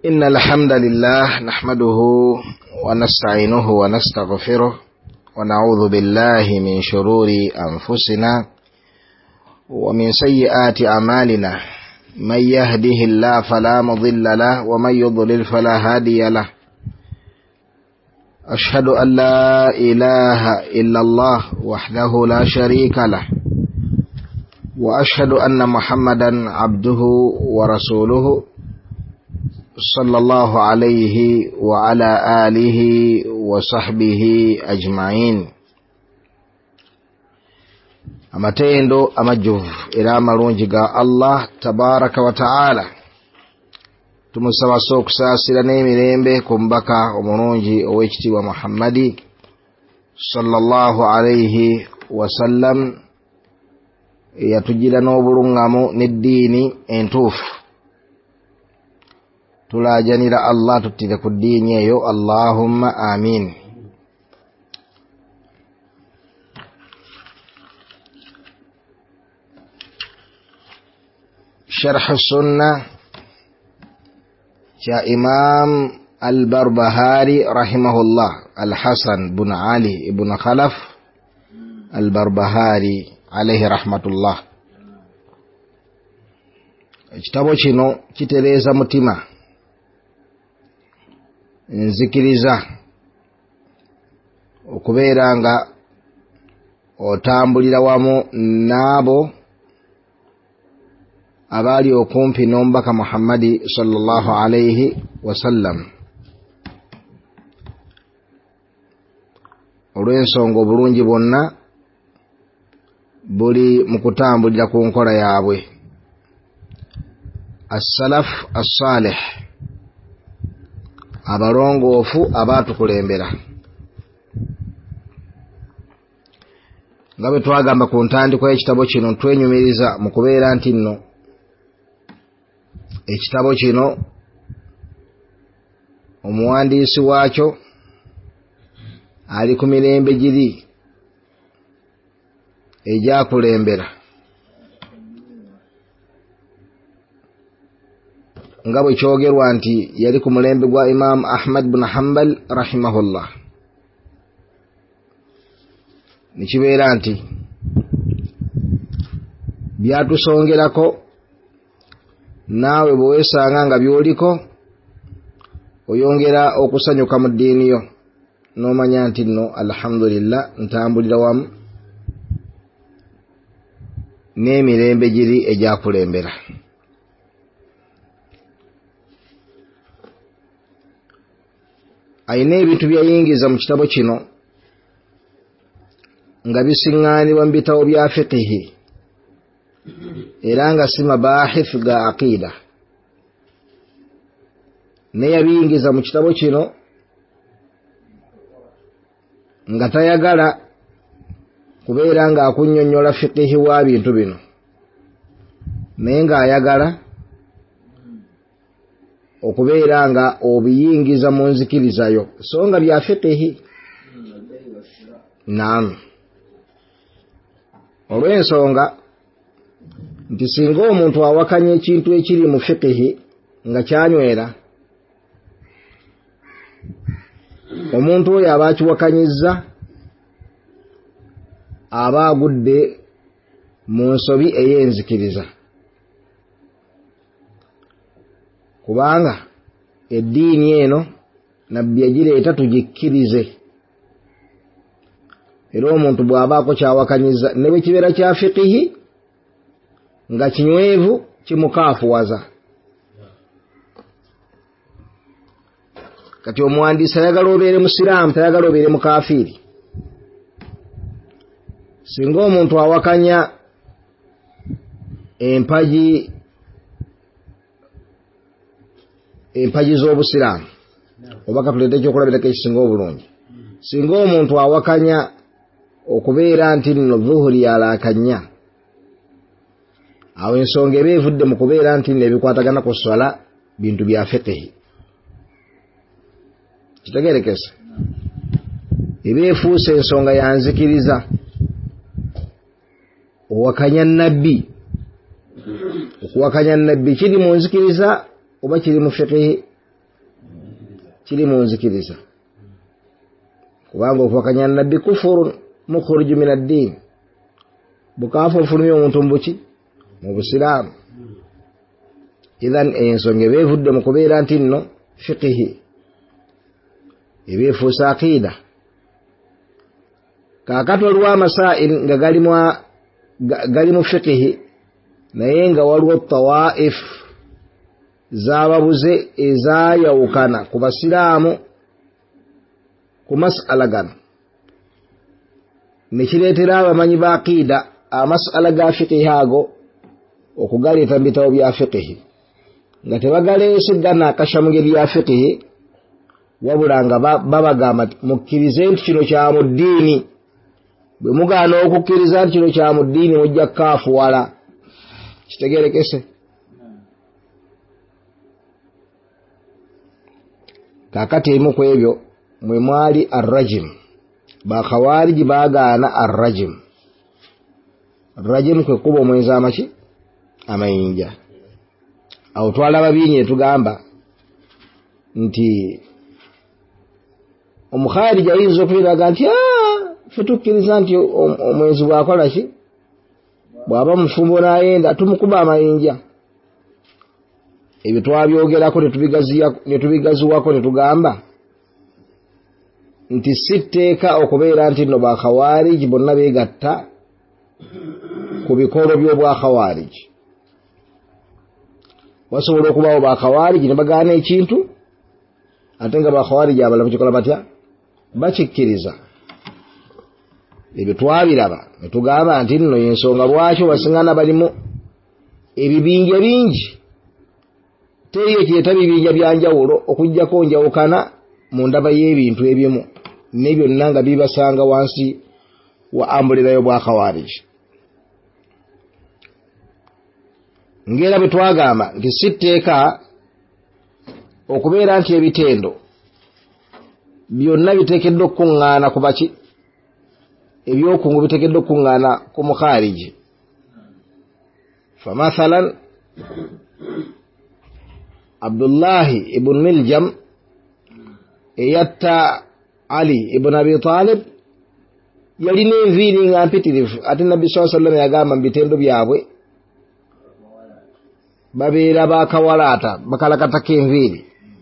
إن الحمد لله نحمده ونستعينه ونستغفره ونعوذ بالله من شرور أنفسنا ومن سيئات أعمالنا من يهده الله فلا مضل له ومن يضلل فلا هادي له أشهد أن لا إله إلا الله وحده لا شريك له وأشهد أن محمدا عبده ورسوله صلى الله عليه وعلى آله وصحبه أجمعين. amatendo amajjuvu era amalungi ga Allah tabaraka wa ta'ala. Tumusaba okusaasira n'emirembe ku mbaka omulungi ow'ekitiibwa Muhammadi sallallahu alayhi wasallam eyatugira n'obulungamu n'eddiini entuufu. Tulajanira Allah tuttire ku ddiini eyo, Allahumma amin. Sharh Sunnah ya Imam Al-Barbahari rahimahullah, Al-Hasan bin Ali ibn Khalaf Al-Barbahari alayhi rahmatullah. Ekitabo kino kitereeza mutima, nzikiriza okubeera nga otambulira wamu n'abo abali okumpi n'omubaka Muhammadi sallallahu alayhi wasallam. Olw'ensonga obulungi bwonna buli mu kutambulira ku nkola yaabwe. As-salaf as-salih, abalongoofu abaatukulembera. Nga bwe twagamba ku ntandikwa y'ekitabo kino, twenyumiriza mu kubeera nti nno ekitabo kino omuwandiisi waakyo ali ku mirembe giri egyakulembera, nga bwe kyogerwa nti yali ku mulembe gwa Imam Ahmad bin Hanbal rahimahullah. Nikibeera nti byatusongerako naawe bwe weesanga nga byoliko oyongera okusanyuka mu ddiini yo n'omanya nti nno alhamdulillah ntambulira wamu n'emirembe giri egyakulembera. Ayina ebintu byayingiza mu kitabo kino nga bisiŋŋaanibwa mu bitabo bya fiqihi era nga si mabahith ga aqida. Ne yabiyingiza mu kitabo kino nga tayagala kubeera nga akunnyonnyola fiqihi wa bintu bino, naye ng'ayagala okubeera nga obiyingiza mu nzikirizayo so nga bya fiqihi. Naam, olw'ensonga nti singa omuntu awakanya ekintu ekiri mu fiqihi nga kyanywera, omuntu oyo aba akiwakanyizza, aba agudde mu nsobi ey'enzikiriza. Kubanga eddiini eno nabbi yagireeta tugikkirize, era omuntu bw'abaako kyawakanyizza ne bwe kibeera kya fiqihi nga kinywevu kimukaafuwaza. Kati omuwandiisi ayagala obeere musiraamu, tayagala obeere mukafiiri. Singa omuntu awakanya empagi z'obusiraamu, oba katuleete ekyokulabirako ekisinga obulungi, singa omuntu awakanya okubeera nti nno zuhuri yalaakanya, awo ensonga eba evudde mu kubeera nti nno ebikwatagana ku swala bintu bya fiqihi. Kitegeerekesa, eba efuuse ensonga yanzikiriza. Owakanya nabbi, okuwakanya nabbi kiri mu nzikiriza oba kiri mu fiqihi kiri mu nzikiriza kubanga okuwakanya nabbi kufurun mukhriju min ad-din bukaafu ofulumya omuntu mu busiraamu idhan ensonga ebevudde mu kubeera nti nno fiqihi ebeefuusa aqiida kaakati waliwo amasaa'il nga gali mu fiqihi naye nga waliwo tawaif z'ababuze ezaayawukana ku basiraamu ku mas'ala gano nekireetera abamanyi ba aqiida amas'ala ga fiqihi ago okugaleeta mu bitabo bya fiqihi nga tebagaleese ganaakasha mu ngeri ya fiqihi wabula nga babagamba mukkirize nti kino kya mu ddiini bwe mugaana okukkiriza nti kino kya mu ddiini mujja kukaafuwala kitegerekese kaakati emu ku ebyo mwe mwali arrajim bakhawariji baagaana arrajim kwe kuba omwenzi amayinja awo twalaba bingi netugamba nti omukhariji ayinza okubeeraga nti ffe tukkiriza nti omwenzi bwakola ki bw'aba mufumbo n'ayenda tumukuba amayinja ebyo twabyogerako netubigaziwako netugamba nti si tteeka okubeera nti nno bakhawariji bonna beegatta ku bikolo by'obwakhawariji wasobola okubaawo bakhawariji ne bagaana ekintu ate nga bakhawariji abalala bakikola batya bakikkiriza ebyo twabiraba netugamba nti nno yensonga lwaki basiŋŋana balimu ebibinja bingi teri ekireeta bibinja byanjawulo okuggyako njawukana mu ndaba y'ebintu ebimu ne byonna nga bibasanga wansi wa ambulera y'obwakhawariji ngera bwe twagamba nti si tteeka okubeera nti ebitendo byonna biteekeddwa okukuŋŋaana ku baki ebyokungu biteekeddwa okukuŋŋaana ku mukhariji famathalan abdullahi ibn miljam eyatta ali ibn abi talib yalina enviiri nga mpitirivu ate nabbi saa sallam yagamba mu bitendo byabwe babeera bakawalaata bakalakatako enviiri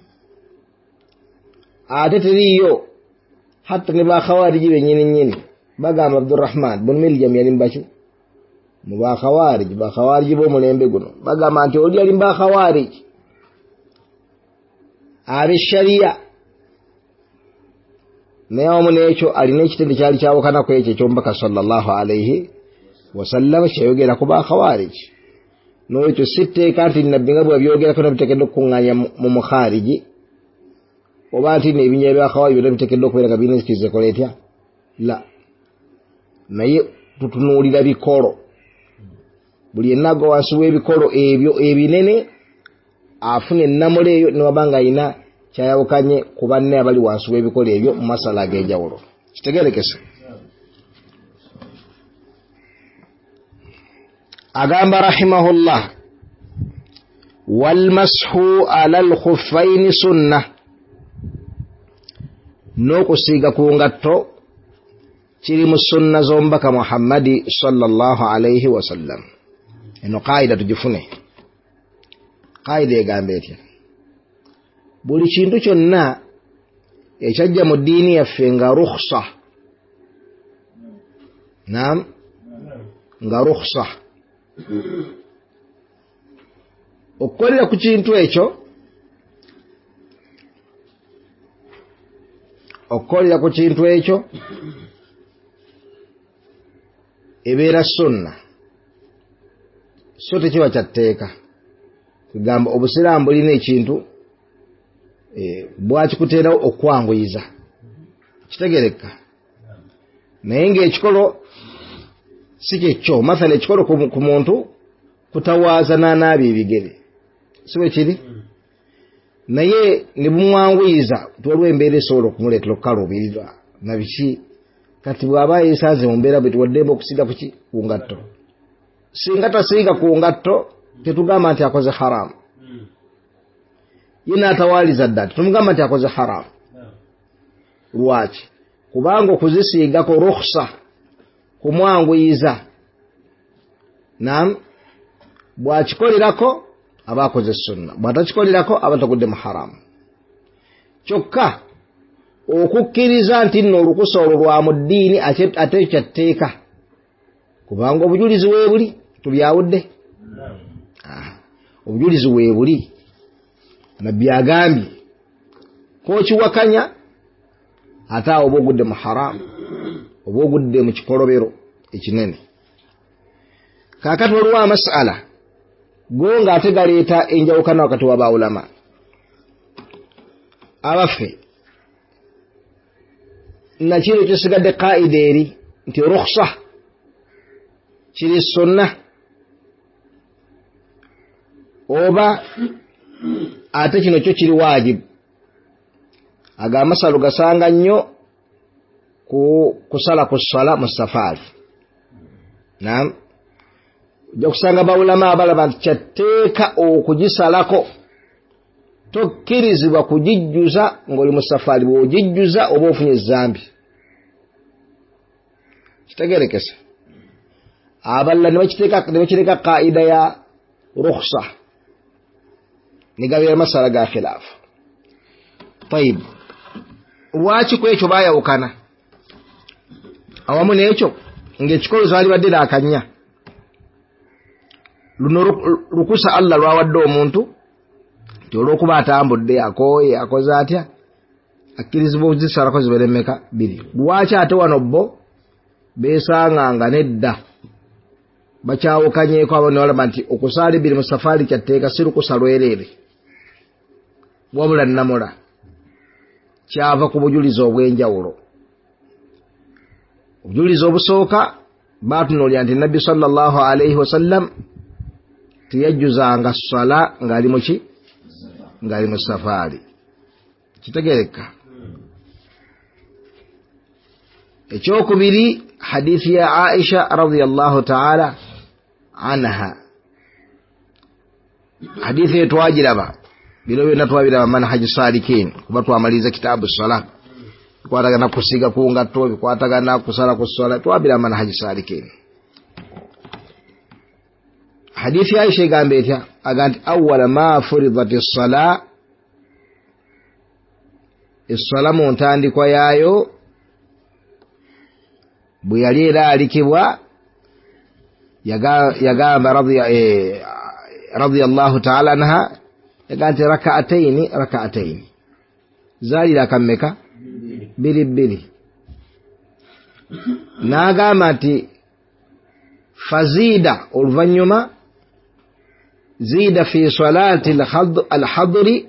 ate teriyo hatta ne bakhawariji bennyini bagamba abdurrahman bun miljam yali mbaki mu bakhawariji b'omulembe guno bagamba nti oli yali mbakhawariji ab'eshariya naye wamu n'ekyo alina ekitende kyali kyawukanaku ekyo ekyomubaka sallallahu alaihi wasallam kyayogera ku bakhawariji n'ekyo si tteeka nti nabbi nga bwabyogerako nabiteekeddwa okukuŋŋaanya mu mukhariji oba nti n'ebinnya byakhawariji byonna biteekeddwa okubeera nga birina ezikiriza ekola etya la naye tutunuulira bikolo buli yenna agwa wansi w'ebikolo ebyo ebinene afuna ennamula eyo newaba nga alina kyayawukanye ku banne abali wansi w'ebikolo ebyo mu masala ag'enjawulo kitegerekese agamba rahimahullah walmashu ala alkhuffaini sunna n'okusiiga ku ngatto kiri mu sunna z'omubaka muhammadi sallallahu alaihi wasallam eno qaida tugifune qaida egamba etya buli kintu kyonna ekyajja mu ddiini yaffe nga rukhsa naam nga rukhsa okukolera ku kintu ekyo ebeera sunna so tekiba kyatteeka kugamba obusiraamu bulina ekintu bwakikuteerawo okwanguyiza kitegereka naye ng'ekikolo si kyekyo mathala ekikolo ku muntu kutawaaza n'anaabya ebigere si bwe kiri naye ne bumwanguyiza tuwaliwo embeera esobola okumuleetera okukaluubirirwa na biki kati bw'aba yeesanze mu mbeera bwe tuwaddemba okusiiga kuki ku ngatto singa tasiiga ku ngatto tetugamba nti akoze haramu yina tawaliza ddala tumugamba nti akoze haramu. Lwaki? Kubanga okuzisiigako rukhsa kumwanguyiza. Naam, bw'akikolerako aba akoze sunna, bw'atakikolerako aba tagudde mu haramu. Kyokka okukkiriza nti nno olukusa olwo lwa mu ddiini ate kyatteeka, kubanga obujulizi weebuli tubyawudde. Obujulizi weebuli nabbi agambye kokiwakanya ate awo oba ogudde mu haramu, oba ogudde mu kikolobero ekinene. Kaakati waliwo amasala go ng'ate galeeta enjawukana wakati wa baulama abaffe. Nakino kisigadde qaida eri nti rukhsa kiri sunna oba ate kino kyo kiri wajibu. Aga amasalo gasanga nnyo kusala ku ssala mu safaari. Naam, ojja kusanga bawulama abalaba nti kyatteeka okugisalako, tokkirizibwa kugijjuza ng'oli mu safaari. Bw'ogijjuza oba ofunye ezzambi. Kitegerekese. Abalala ne bakireka qaida ya rukhsa, ne gabeera masala ga khilaafu. Tayib, lwaki ku ekyo baayawukana? Awamu n'ekyo ng'ekikolo zaalibadde laakanya. Luno lukusa Allah lwawadde omuntu nti olw'okuba atambudde, akooye, akoze atya, akkirizibwa okuzisalako zibeere mmeka? 2. Lwaki ate wano bo beesanganga nedda bakyawukanyeeko abo ne balaba nti okusaala 2 mu safaari kyatteeka, si lukusa lwereere wabula nnamula? Kyava ku bujulizi obw'enjawulo. Obujulizi obusooka baatunuulira nti Nabbi sallallahu alayhi wasallam teyajjuzanga ssala ng'ali mu ki? Ng'ali mu safaari. Kitegereka. Ekyokubiri, hadithi ya Aisha radhiyallahu ta'ala anha. Hadithi etwagiraba bino byonna twabiraba manhaji salikin, kuba twamaliza kitaabu ssala. Bikwatagana kusiga ku ngatto, bikwatagana kusala ku ssala, twabiraba manhaji salikin. Hadithi ya Aisha egamba etya? Aga nti awwala ma furidati ssala, essala mu ntandikwa yaayo bwe yali eraalikibwa, yagamba radiyallahu ta'ala anha, yaga nti raka'ataini zaali rakammeka? 2. N'agamba nti fazida oluvannyuma zida fi salati alhadri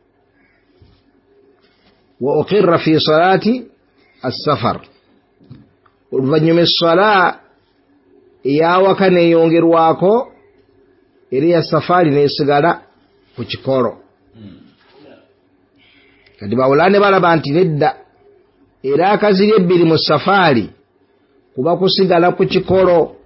wa uqirra fi salati as-safar. Oluvannyuma essala eyawaka neeyongerwako eri ya safaari neesigala ku kikolo. Kati bawulane balaba nti nedda era akaziri 2 mu safaari kuba kusigala ku kikolo.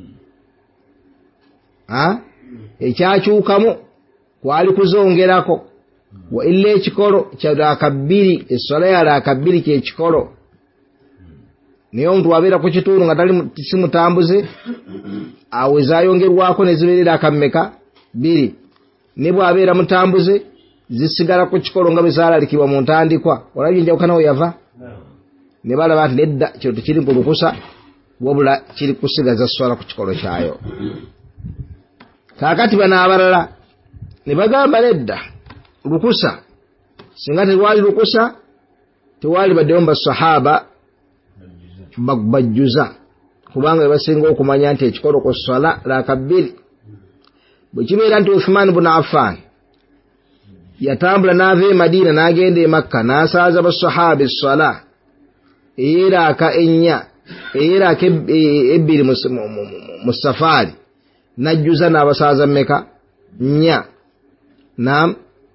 Ekyakyukamu kwali kuzongerako, wa illa ekikolo kya raaka 2, essala ya raaka 2 kyekikolo. Naye omuntu wabeera ku kitundu nga si mutambuze, awo ezayongerwako ne zibeerera akammeka? 2. Ne bw'abeera mutambuze zisigala ku kikolo nga bwe zaalalikibwa mu ntandikwa. Olabye enjawukana we yava? Ne balaba nti nedda kino tekiri ku lukusa, wabula kiri kusigaza ssala ku kikolo kyayo. Kaakati bano abalala ne bagamba nedda lukusa, singa tewaali lukusa tewaali baddeyo mu basahaba bajjuza, kubanga basinga okumanya nti ekikolo ku ssala raaka 2. Bwe kibeera nti Uthman ibn Affan yatambula n'ava e Madina n'agenda e Makka n'asaaza basahaba essala ey'eraaka 4, ey'eraaka 2 mu safaari, n'ajjuza n'abasaaza mmeka? 4. Naam,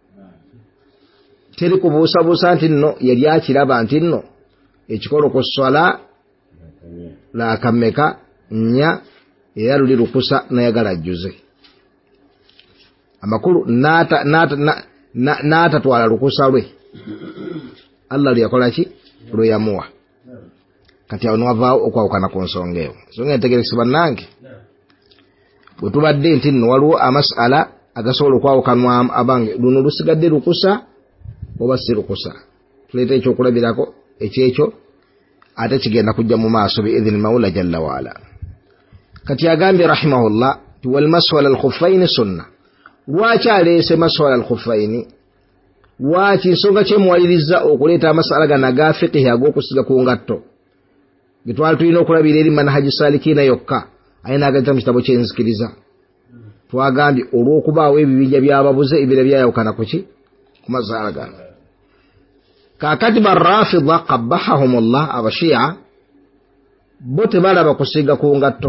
teri kubuusabuusa nti nno yali akiraba nti nno ekikolo ku ssala raaka mmeka? 4, era luli lukusa nayagala ajjuze. Amakulu n'atatwala lukusa lwe Allah lyakola ki lwe yamuwa kati awo nwavaawo okwawukana ku nsonga eyo nsonga entegerekesebwa nange bwe tubadde nti nno waliwo amasala agasobola okwawukanwa abange luno lusigadde lukusa oba si lukusa tuleeta ekyokulabirako ekyekyo ate kigenda kujja mu maaso biidhini mawla jalla waala kati agambye rahimahullah ti walmasu ala alkhuffaini sunna lwaki aleese masu ala alkhuffaini lwaki nsonga kyemuwalirizza okuleeta amasala gano aga fiqihi ag'okusiga ku ngatto getwali tulina okulabira eri manhaji salikiina yokka aye n'agayita mu kitabo kyenzikiriza twagambye olw'okubaawo ebibinja byababuze ebira byayawukana kuki ku masala gano kakati barrafida qabbahahumullah abashiya bo tebalaba kusiga ku ngatto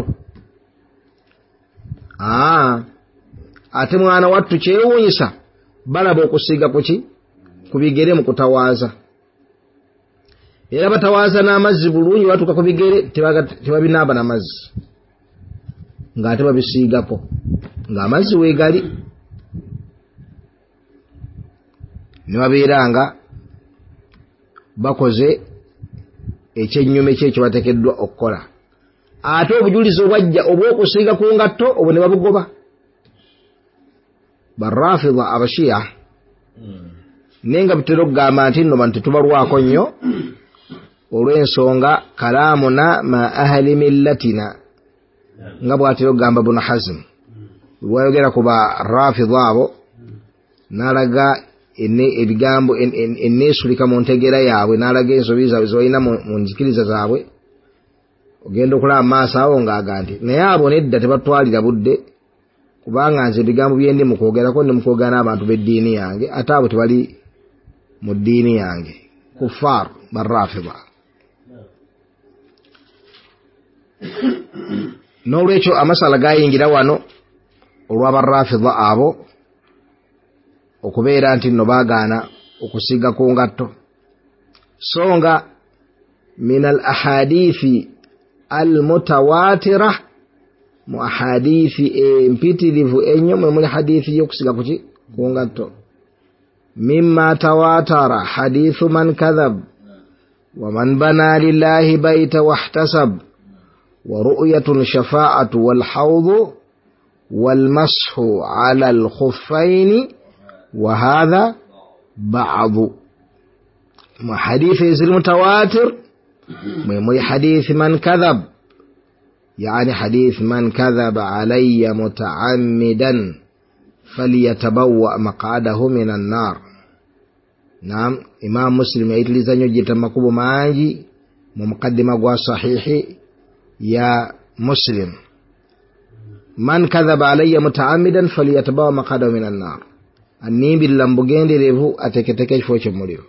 ate mwana wattu kyewuunyisa balaba okusiga kuki ku bigere mu kutawaaza era batawaaza n'amazzi bulungi batuuka ku bigere tebabinaaba n'amazzi ng'ate babisiigako ng'amazzi weegali ne babeera nga bakoze ekyennyume kyekyo bateekeddwa okukola ate obujulizi obwajja obw'okusiiga ku ngatto obwo ne babugoba barrafida abashiya naye nga bitera okugamba nti nno bantu tubalwako nnyo olw'ensonga kalaamuna ma ahli millatina nga bw'atera okugamba Ibn Hazm lwayogera ku barrafida abo n'alaga ebigambo enneesulika mu ntegeera yaabwe n'alaga ensobi zaabwe zebalina mu nzikiriza zaabwe ogenda okulaba maaso awo ng'aga nti naye abo nedda tebatwalira budde kubanga nze ebigambo byendi mu kwogerako ne mu kwogera n'abantu b'eddiini yange ate abo tebali mu ddiini yange kuffaaru barrafida n'olwekyo amasala gayingira wano olw'abarrafida abo okubeera nti nno baagaana okusiga ku ngatto so nga min al ahadithi al mutawatira mu ahadithi empitirivu ennyo mwe muli hadithi y'okusiga ku ngatto mimma tawatara hadithu man kadhab wa man bana lillahi bayta wahtasab wa ru'yatun shafa'atu wal hawdu wal mashu ala al khuffaini وهذا بعض حديث المتواتر من حديث من كذب يعني حديث من كذب علي متعمدا فليتبوأ مقعده من النار نعم إمام مسلم يتلي زنيو جيتا مكوب مانجي مقدمة صحيح يا مسلم من كذب علي متعمدا فليتبوأ مقعده من النار annimbi lambugenderevu ateketeke ekifo ky'omuliro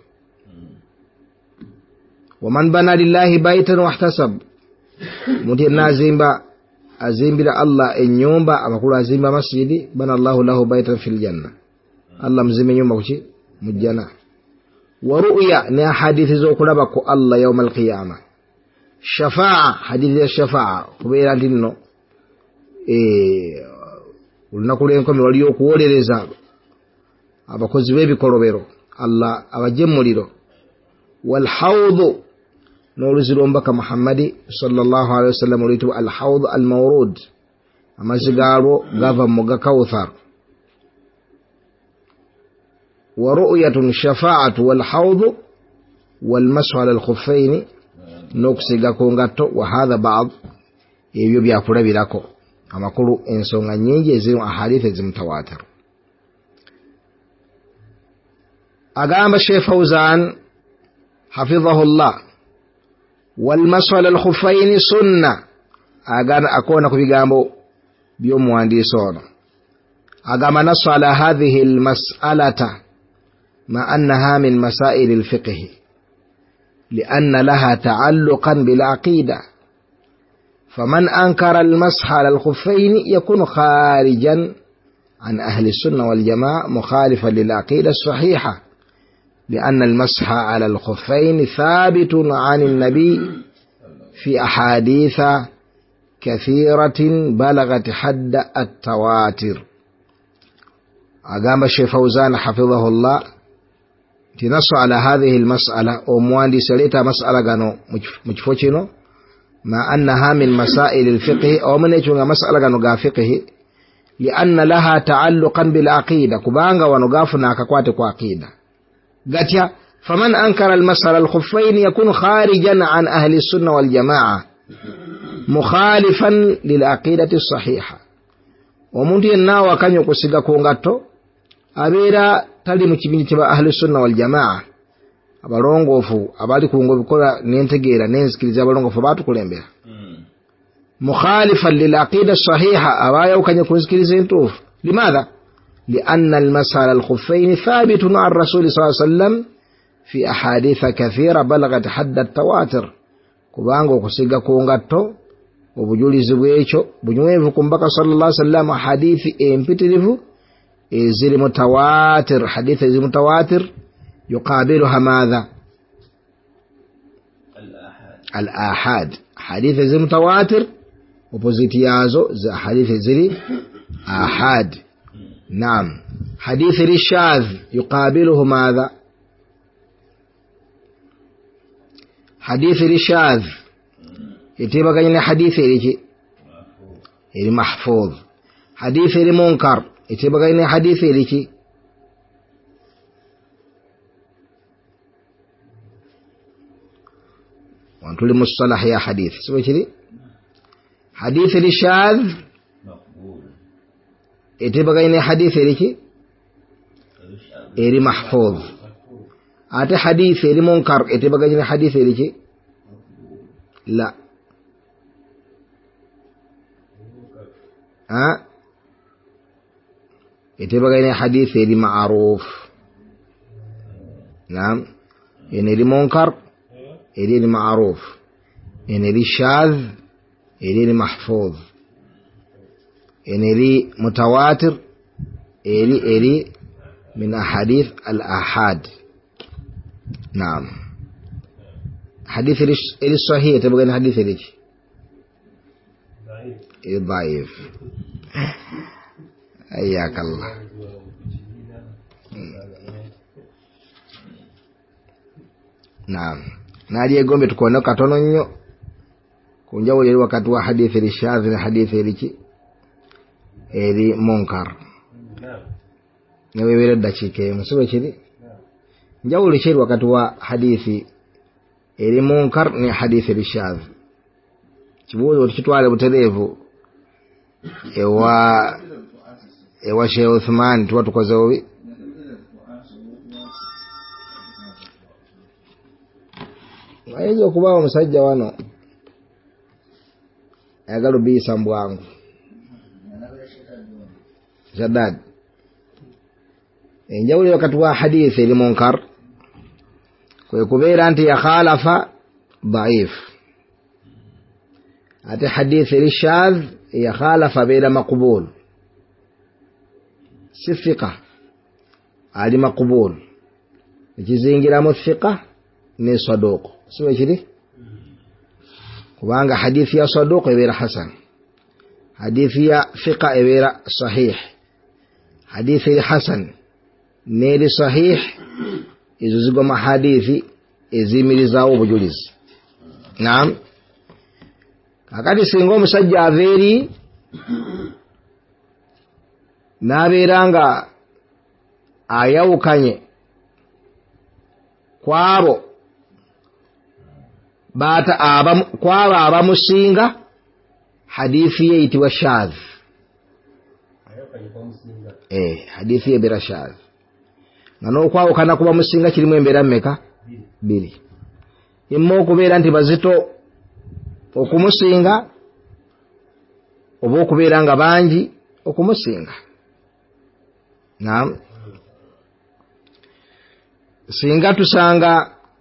waman bana lillahi baitan wahtasab muti azimbira Allah ennyumba amakulu azimba masjidi bana Allahu lahu baitan fil janna Allah mzime nyumba kuki mujjana wa ru'ya ne hadithi z'okulaba ku Allah yawm al-qiyama shafa'a hadithi ya shafa'a kubeera ndinno olunaku lw'enkomi waliyo okuwolereza abakozi b'ebikolobero Allah abajje muliro wal hawd n'oluziro mbaka Muhammadi sallallahu alaihi wasallam oluyitibwa al hawd al mawrud amazzi gaalwo gava mu gakawthar wa ru'yatun shafa'atu wal hawd wal mashu ala al khuffaini n'okusiga ku ngatto wa hadha ba'd ebyo byakulabirako amakulu ensonga nnyingi eziri mu ahadithi ezimutawatir agamba Sheikh Fawzan hafidhahullah wal mashu ala al khuffaini sunna agana akona ku bigambo by'omuwandiisi ono agamba nasu ala hadhihi al mas'alata ma annaha min masail al fiqh لأن لها تعلقا بالعقيدة فمن أنكر المسح على الخفين يكون خارجا عن أهل السنة والجماعة مخالفا للعقيدة الصحيحة لأن المسح على الخفين ثابت عن النبي في أحاديث كثيرة بلغت حد التواتر أقام الشيخ فوزان حفظه الله تنص على هذه المسألة ومواندي سليتا مسألة غانو مجفوشينو مع أنها من مسائل الفقه أو من يجون مسألة غانو فقه لأن لها تعلقا بالعقيدة كبانغا ونغافنا كقواتك عقيدة قاتيا فمن أنكر المسألة الخفين يكون خارجا عن أهل السنة والجماعة مخالفا للعقيدة الصحيحة ومن يناوى كان يقصد كونغاتو أبيرا tali mu kibinyi kya ahli sunna wal jamaa abalongofu abali kungokola nentegeera nenzikiriza abalongofu batukulembera mukhalifan lil aqida sahiha abaya ukanye kuzikiriza entufu limadha lianna al masala al khuffayn thabitun an rasul sallallahu alayhi wasallam fi ahadith kathira balagat hadda at tawatir kubanga okusiga ku ngatto obujulizi bw'ekyo bunywevu kumbaka sallallahu alayhi wasallam hadithi empitirivu زي متواتر حديث زي متواتر يقابلها ماذا الآحاد حديث زي متواتر وبوزيتيازو زي حديث زي آحاد نعم حديث الشاذ يقابله ماذا حديث الشاذ يتبقى لنا حديث محفوظ حديث المنكر يتبقى لنا حديث وانتو لمصطلح يا حديث سوى كذي حديث الشاذ يتبقى لنا حديث إيري محفوظ آتي حديث إيري منكر يتبقى لنا حديث إيري لا يتبقى لنا حديث إيري معروف نعم إيري منكر إيري معروف إيري شاذ إيري محفوظ إيري متواتر إيري من أحاديث الآحاد نعم حديث إيري الصحيح تبقى لنا حديث إيري ضعيف أياك الله نعم نادي gombe tukoona katono nnyo kunjawulira wakati wa hadithi al-shadh na hadithi eri munkar newebera dakika musibe kiri njawulira kiri wakati wa hadithi eri munkar ni hadithi al-shadh kibuzo kitwale buterevu ewa Sheikh Uthman tuwa tukoze obi ayinza okuba omusajja wano ayagala obiyisa mbwangu Shaddad enjawulo wakati wa hadithi eri munkar kwe kubeera nti yakhalafa dhaif ate hadithi eri shadh yakhalafa beera maqbul si thiqa ali maqbul ekizingiramu thiqa ne saduq siwe kiri kubanga hadithi ya saduq ebeera hasan hadithi ya thiqa ebeera sahih hadithi ya hasan ne sahih izo zigoma hadithi ezimirizawo obujulizi naam kakati singa omusajja aveeri n'abeeranga ayawukanye kwabo kwabo abamusinga hadithi ye eyitibwa shadh hadithi ye ebeera shadh nga n'okwawukana kuba musinga kirimu embeera mmeka bbiri imma okubeera nti bazito okumusinga oba okubeera nga bangi okumusinga naam singa tusanga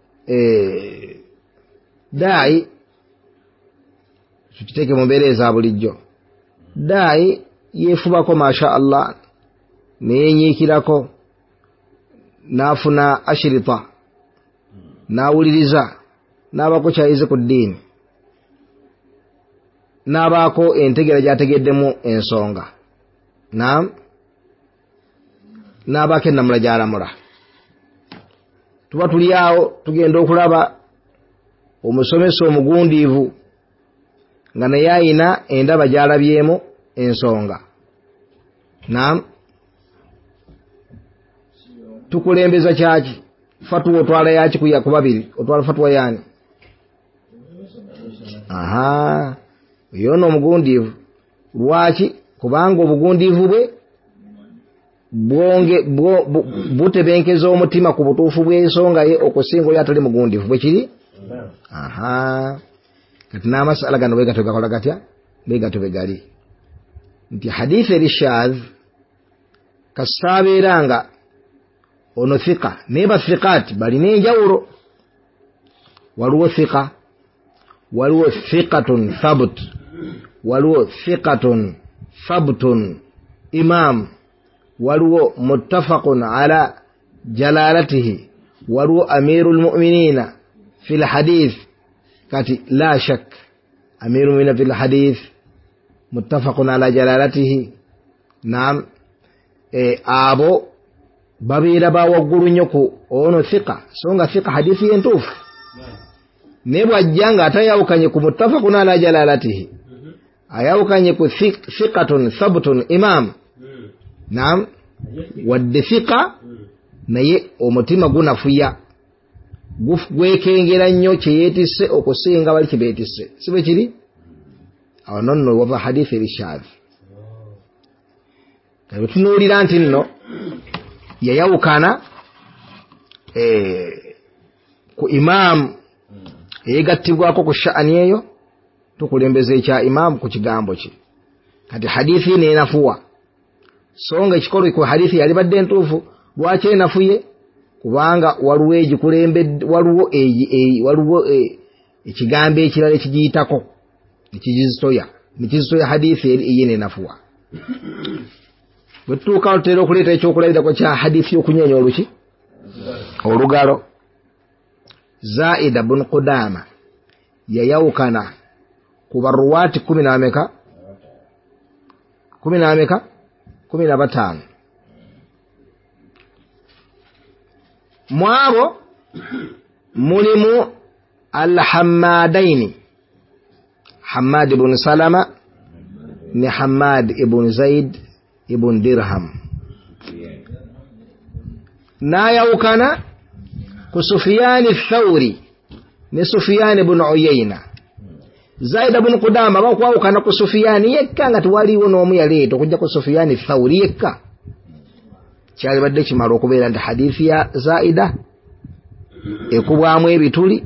dai tukiteke mu mbeera eza bulijjo dai yefubako masha Allah neyenyiikirako nafuna ashirita nawuliriza nabako kyayize ku ddiini nabaako entegera gyategeddemu ensonga naam n'abaako ennamula gy'alamula. Tuba tuli awo tugenda okulaba omusomesa omugundiivu nga naye ayina endaba gy'alabyemu ensonga. Naam, tukulembeza kyaki? Fatuwa otwala yaki ku babiri? Otwala fatuwa yani? Aha, yono omugundiivu. Lwaki? Kubanga obugundiivu bwe butebenkeza omutima ku butuufu bw'ensonga ye okusinga oli atali mugundiivu. Bwe kiri? Aha, kati n'amasala gano bwe gakola gatya? Bwe gato bwe gali nti hadithi eri shaadh kasaabeeranga ono thika naye bathikaati balina enjawulo. Waliwo thika, waliwo thiqatun thabut, waliwo thiqatun thabtun imam, waliwo muttafaqun ala jalalatihi, waliwo amirul mu'minina fil hadith. Kati la shak amirul mu'minina fil hadith muttafaqun ala jalalatihi. Naam, abo babeera bawaggulu nnyo ku ono thika, so nga thika hadithi yentuufu. Ne bw'ajja nga atayawukanye ku muttafaqun ala jalalatihi, ayawukanye ku thiqatun thabtun imam. Naam, wadde thika naye omutima gunafuya, gwekengera nnyo kyeyeetisse okusinga bali kibeetisse. Si bwe kiri? Awo nonno wava hadithi eri shaadh. Kale tunuulira nti nno yayawukana ku imaamu eyegattibwako ku sha'ani eyo, tukulembeza ekya imaamu ku kigambo kye. Kati hadithi neenafuwa, so nga ekikolwa ku hadithi yali badde ntuufu. Lwaki enafuye? Kubanga waliwo egikulembedde, waliwo ekigambo ekirala ekigiyitako nekizitoya hadithi eri neenafuwa. Bwe tutuuka tutera okuleeta ekyokulabirako kya hadithi y'okunyeenya oluki? Olugalo. Zaida bun Qudama yayawukana ku barruwaati 10 15. Mwabo mulimu al-Hammadaini, Hammad ibn Salama ni Hammad ibn Zaid ibn Dirham. Nayawukana ku Sufyan ath-Thawri ni Sufyan ibn Uyayna. Zaid ibn Qudama bakwawukana ku Sufyan yekka nga tewaliwo n'omu yaleeta okujja ku Sufyan ath-Thawri yekka. Kyali badde kimala okubeera nti hadithi ya Zaida ekubwamu ebituli,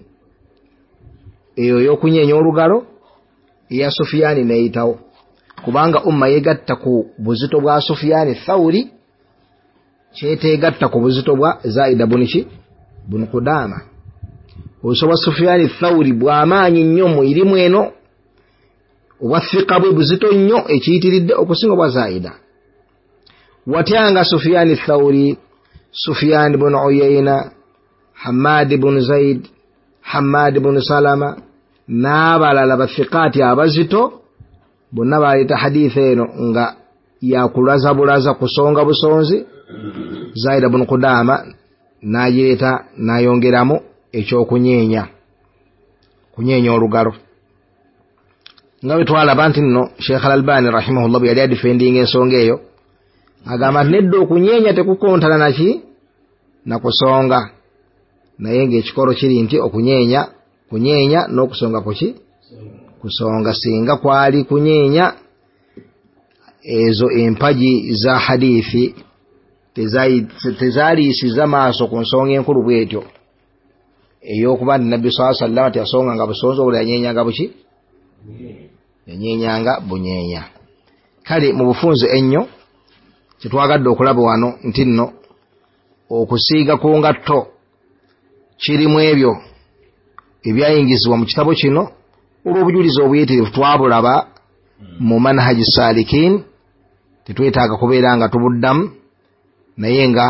eyo y'okunyeenya olugalo, eya Sufyan neeyitawo. Kubanga umma yegatta ku buzito bwa Sufyan ath-Thawri, kyeteegatta ku buzito bwa Zaida bun Qudama. Obuso bwa Sufyan ath-Thawri bw'amaanyi nnyo mu irimu eno, obwathiqa bwe buzito nnyo ekiyitiridde okusinga bwa Zaida. Watyanga Sufyan ath-Thawri, Sufyan ibn Uyayna, Hammad ibn Zaid, Hammad ibn Salama n'abalala bathiqaati abazito bonna baleeta hadithi eno nga yakulaza bulaza kusonga busonzi. Zaid ibn Qudama n'agireeta n'ayongeramu ekyokunyeenya olugalo. Nga bwe twalaba nti nno Sheikh al-Albani rahimahullah bwe yali adifendinga ensonga eyo, agamba nti nedda okunyeenya tekukontana naki? Na kusonga. Naye ng'ekikolo kiri nti kunyeenya n'okusonga kuki? Kusonga. Singa kwali kunyeenya, ezo empagi za hadithi tezaaliisiza maaso ku nsonga enkulu bwetyo ey'okuba nti Nabbi sallallahu alayhi wa sallam teyasonganga busonzi obula yanyenyanga buki? Yanyenyanga bunyeenya. Kale mu bufunze ennyo kyetwagadde okulaba wano nti nno okusiiga ku ngatto kirimu ebyo ebyayingizibwa mu kitabo kino olw'obujulizi obuyitirivu twabulaba mu manhaji salikin. Tetwetaaga kubeera nga tubuddamu, naye nga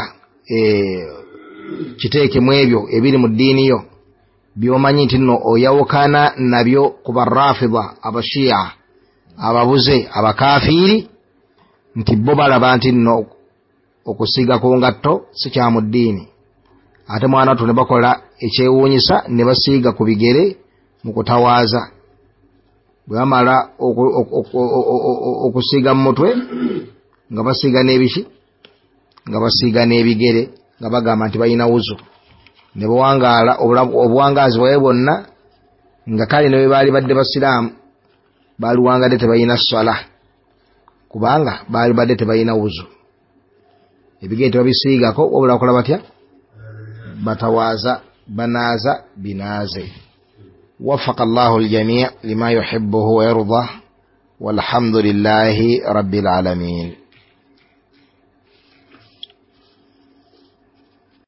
kiteekemu ebyo ebiri mu ddiini yo by'omanyi nti nno oyawukana nabyo ku barrafida, abashiya, ababuze, abakafiiri, nti bo balaba nti nno okusiiga ku ngatto si kya mu ddiini. Ate mwana wattu ne bakola ekyewuunyisa ne basiiga ku bigere mu kutawaaza. Bwe bamala okusiiga mu mutwe nga basiiga n'ebiki, nga basiiga n'ebigere, nga bagamba nti balina wuzu. Ne bawangaala obuwangaazi bwawe bwonna, nga kale ne bwe baali badde basiraamu baaliwangadde tebalina ssala, kubanga baali badde tebalina wuzu. Ebigere tebabisiigako, wabula bakola batya? Batawaaza, banaaza binaaze. وفق الله الجميع لما يحبه ويرضى والحمد لله رب العالمين.